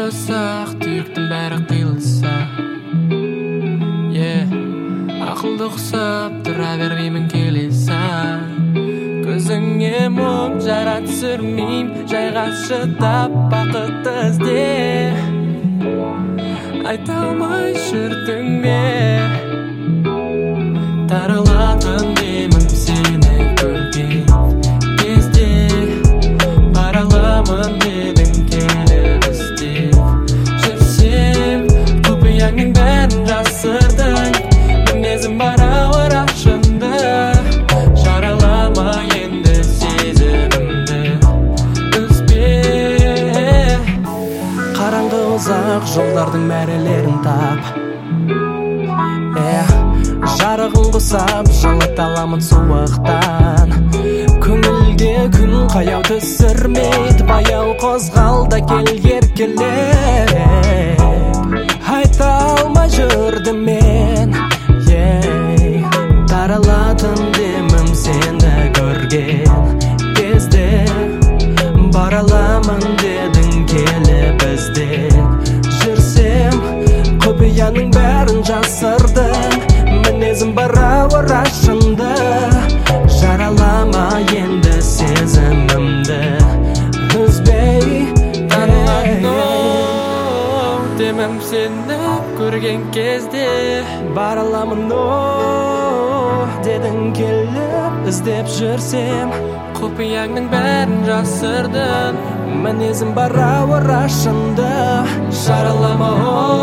болсақ түйіктің бәрі қиылса, ақылды құсап тұра бермеймін келесің. Көзіңе мұң жара түсірмейм, жайға шыдап бақытты ізде. Айта алмай жүрдің бе, тарылатын деймін сені көрген кезде. Бараламын дедің келіп іздеп жүрсем, құпияңның бәрін жасырдың. Мінезім бар ауыр ашынды, жаралама енді сезімімді үзбе. Қараңғы ұзақ жолдардың мәрелерін тап, жарығын қосап жылыта аламын суықтан. Көңілге күн қаяу түсірмейді, баяу қозғал да кел еркелеп. Айта алмай жүрдім мен, таралатын демім сені көрген кезде. Бараламын дедің келіп іздеп жүрсем, құпияның бәрін жасырдың. Мінезім бар ауыр ашынды, жаралама енді сезімімді үзбей. Демім сені көрген кезде, бараламын дедің келіп іздеп жүрсем, құпияңның бәрін жасырдың. Мінезім бар ауыр ашынды, жаралама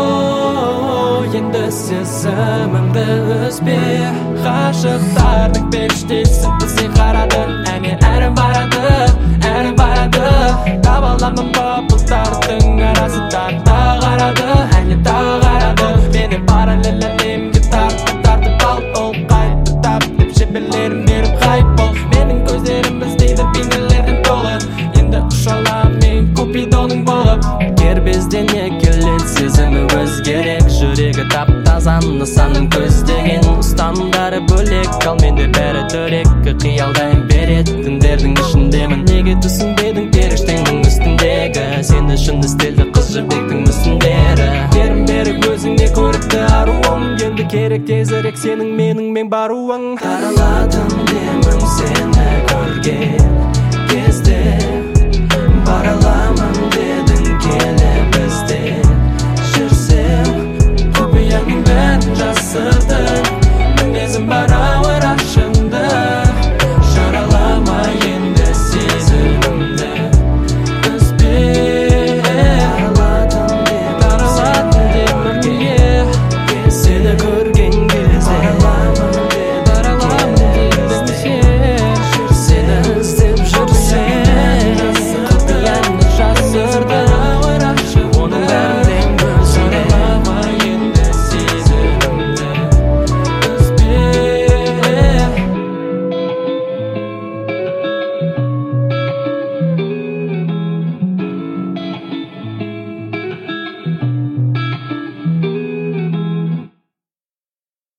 енді сезімімді үзбе. Ғашықтардың періштесі бізде қарады, әне әрі барады, әрі барады. Таба аламын ба бұлттардың арасында, тағы қарады, әне тағы қарады. Мені параллельлемге тартып ал, ол қайтты тап деп жебелерім беріп қайып бол. Менің көздерім іздейді бейнелердің толы, енді ұша алам мен купидоның болып. Кербезден келеді сезімі өзгерек, жүрегі тап-таза нысанын көздеген. Ұстанымдары бөлек, ал менде бәрі төрек. Қиялдайын беретіндердің ішіндемін. Неге түсінбедің періштеңнің үстіндегі, сен үшін істелді қыз жібектің мүсіндері. Керім берік өзіңде көрікті аруым, енді керек тезірек сенің менің мен баруың. Таралатын демім сені көрген